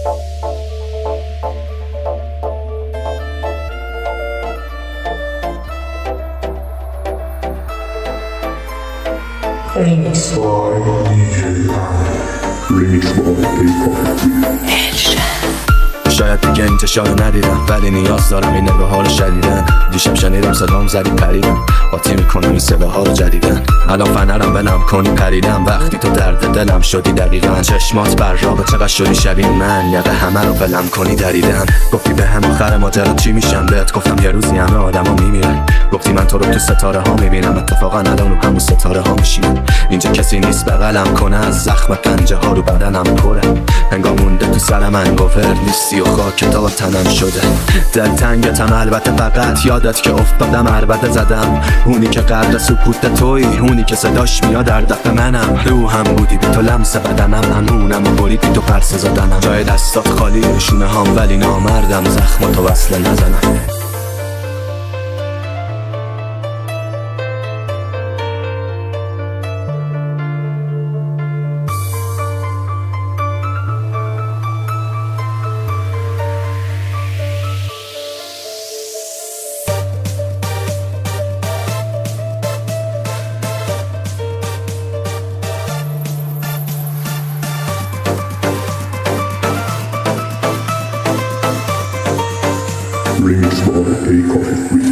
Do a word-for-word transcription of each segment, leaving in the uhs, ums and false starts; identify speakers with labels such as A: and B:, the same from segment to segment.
A: Remix by دی جی Remix by Elshad.
B: شاید دیگه انتشار ندیدم ولی نیاز دارم اینه به حال شدیدن. دیشب شنیدم صدام زدی پریدم قاطی میکنم این صداها رو جدیدن. الان فنرم بلم کنی پریدم وقتی تو درد دلم شدی دقیقا. چشمات بر رابه چقدر شدی شبیه من یقه همه رو بلم کنی دریدن. گفتی به هم آخر ماجرا چی میشم بهت گفتم یه روزی همه آدم ها میمیرن. گفتی من تو رو تو ستاره ها میبینم اتفاقا الان رو همون ستاره ها میشینم. اینجا کسی نیست بغلم کنه از زخم پنجه ها رو بدنم پره. انگار مونده تو سر من گوهر نیستی و خاک تا تنم شده. دلتنگتم البته فقط یادت که افتادم عربده زدم. اونی که غرق سکوت تویی اونی که صداش میاد در دفع منم. رو هم بودی بی تو لمس بدنم همونم و برید بی تو پرسه زدنم. جای دستات خالی نشونه هم ولی نامردم زخماتو وصله نزنم.
A: Remix by Elshad.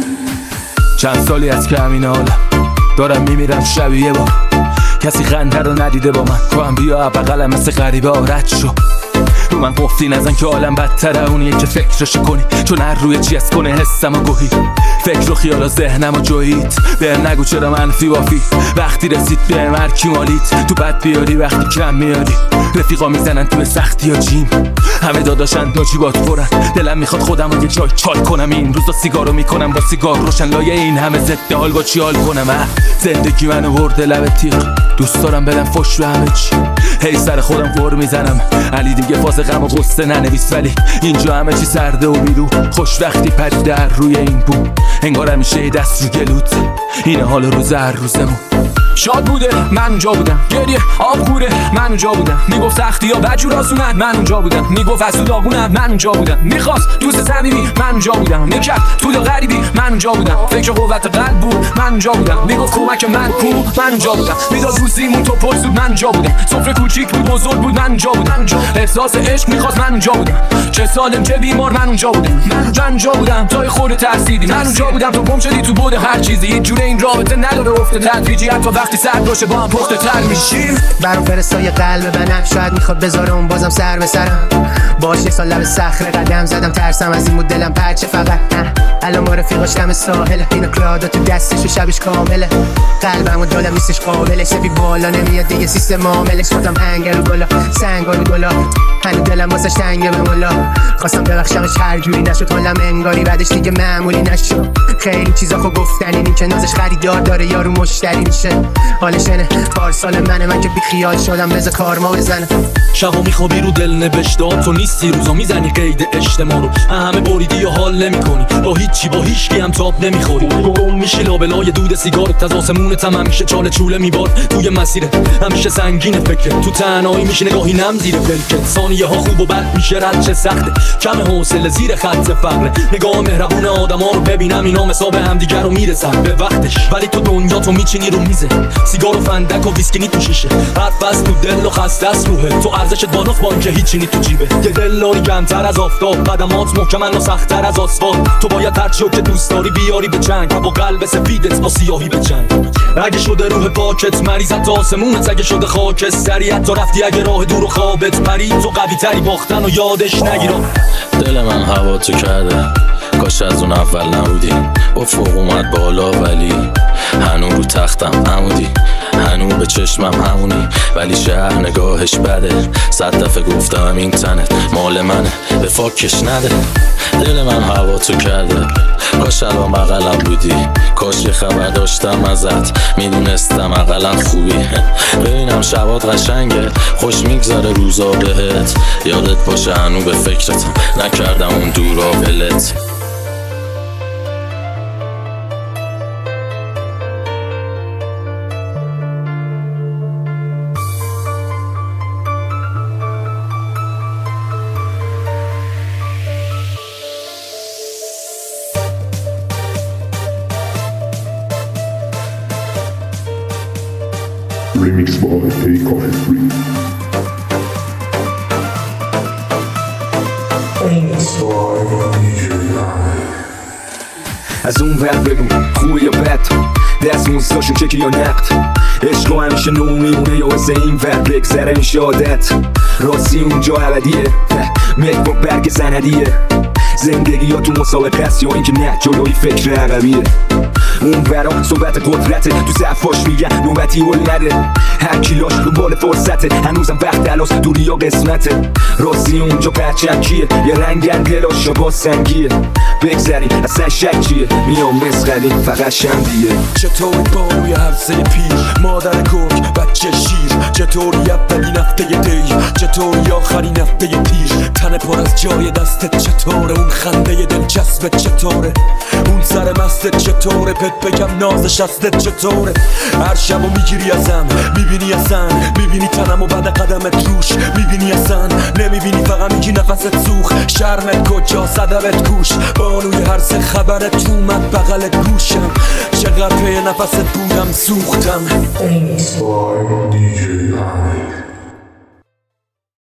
C: چند سالی از که همین حالم دارم میمیرم شبیه با کسی خنده رو ندیده با من. تو هم بیا بغلم مثل غریبه رد شو. رو من قفلی نزن که عالم بدتره اونیه که فکرشو کنی چون هر روی چی از کنه حسم و گوهی. فکر و خیال و ذهنم و جویید بهم نگو چرا منفی وافی. وقتی رسید بهم هر کی مالید تو بد بیاری وقتی کم میاری. رفیقا میزنن توی سختی ها جیم همه داداشن ناجیبات پرن. دلم میخواد خودم رو یه جای چال کنم. این روزا سیگارو میکنم با سیگار روشن لایه این همه ضد حال با چی حال کنم. زندگی منو برده لب تیغ دوست دارم بدم فش به همه چی. هی سر خودم قر میزنم علی دیگه فاز غم و غصه ننویس ولی اینجا همه چی سرده و بیرو. خوش وقتی پریده هر روی این بو انگار همیشه دست رو گلوت. اینه حال روز هر روزمون. شاد بوده من اونجا بودم گریه آب خوره من اونجا بودم. میگفت سختی یا بجور آسونن من اونجا بودم. میگفت از تو داغونم من اونجا بودم. میخواست دوست صمیمی من اونجا بودم. میکرد تو دا غریبی من اونجا بودم. فکر قوت قلب بود من اونجا بودم. میگفت کمک من کو من اونجا بودم. میداد روزیمون تو پشت بود من اونجا بودم. سفره کوچیک بود بزرگ بود من اونجا بودم. احساس عشق میخواست من اونجا بودم. چه سالم چه بیمار من اونجا بودم. من اونجا بودم تا خود ترسیدی من اونجا بودم. تو گم شدی تو بود هر چیزی یه جوره این رابطه نداره افته تدریجی حتی وقتی سر باشه با هم پخته تر میشیم. برام فرستای قلب بنم شاید میخواد بذاره اون بازم سر به سرم. باش یه سال لب صخره قدم زدم ترسم از این بود دلم پرچه فقط. الان ما رفیقاش دم ساحله اینا کلادا تو دستش و شبش کامله. قلبم و دلم نیستش قابلش سفی بالا نمیاد دیگه سیستم عاملش. خودم هنگر و گلا سنگار و گلا هنو دلم واسش تنگه به مولا. خواستم ببخشمش هر جوری نشد حالم انگاری بعدش دیگه معمولی نشد. خیلی چیزا خو گفتنی این که نازش خریدار داره یارو مشتری میشه. حالش اینه پارسال منه من که بی خیال شدم بذار کارما بزنه.
D: شبا میخوابی رو دل نوشتات تو نیستی روزا میزنی قید اجتماع رو. همه بریدی و حال نمیکنی با هیچی با هیچکی هم تاب نمیخوری. گم میشی لابلای دود سیگارت از آسمونت هم همیشه چاله چوله میبار. توی مسیرت همیشه سنگینه فکرت تو تنهایی میشی نگاهی نم زیر پلکت. ثانیه ها خوب و بد میشه رد چه سخته کم حوصله زیر خط فقره. نگاه مهربون آدما رو ببینم اینا مسا به هم دیگه رو میرسن به وقتش. ولی تو دنیا تو میچینی رو میزه سیگار و فندک و ویسکی تو شیشه. حرف از تو دل و خسته است روحه تو ارزشت بالاست با اینکه هیچی نی تو جیبه. یه دلاری کمتر از آفتاب قدمات محکمن و سخت‌تر از آسفالت. تو باید هر چیو که دوست داری بیاری به چنگ با قلب سفیدت با سیاهی به چنگ. اگه شده روح پاکت مریضت تا آسمونت اگه شده خاکستریت تا رفتی اگه راه دور و خوابت پرید تو قوی تری باختن و یادش نگیرم.
E: دل من هوا تو کرده کاش از اون اول نبودی. افق اومد بالا ولی هنو رو تختم عمودی. هنو به چشمم همونی ولی شهر نگاهش بده. صد دفعه گفتم این تنت مال منه به فاکش نده. دل من هوا تو کرده کاش الان بغلم بودی. کاش یه خبر داشتم ازت میدونستم اقلا خوبی. ببینم شبات قشنگه خوش میگذره روزا بهت. یادت باشه هنو به فکرتم نکردم اون دورا ولت.
A: Remix by A Coffee Free. Remix by دی جی امیر.
B: از اون ور بگو خوبه یا بد، دست موزداشون چکی یا نقد، عشق و همیشه نو میمونه یا واسه این ور بگذره این شادت. راستی اونجا ابدیه، ملک با برگ سندیه، زندگی یا تو مسابقه است یا اینکه نه جلوی فکر عقبیه. اون برام صحبت قدرته، تو صفاش میگن نوبتی ول نده، هر کیلاش رو بال فرصته، هنوزم وقت دلاس دوری یا قسمته. راستی اونجا پرچم کیه، یه رنگن دلاش یا با سنگیه، بگذریم اصلا شک چیه، میام مسخریم فقط شمدیه.
D: چطوری باروی حرسه پیر، مادر کرک بچه شیر، چطوری اولین هفته دی، چطوری آخرین هفته تیر، تن پر از جای دستت چطوره، اون خنده دلچسبت چطوره، اون سر مستت چطوره، پت بگم نازش هستت چطوره. هر شبو میگیری ازم، میبینی اصلا، میبینی تنم و بعد قدمت روش، میبینی اصلا، نمیبینی فقط میگی نفست سوخ، شرمت کجا صدمت کوش، بانوی هر سه خبرت اومد بغلت گوشم، چقدر پی نفست بودم سوختم.
A: Remix by دی جی امیر.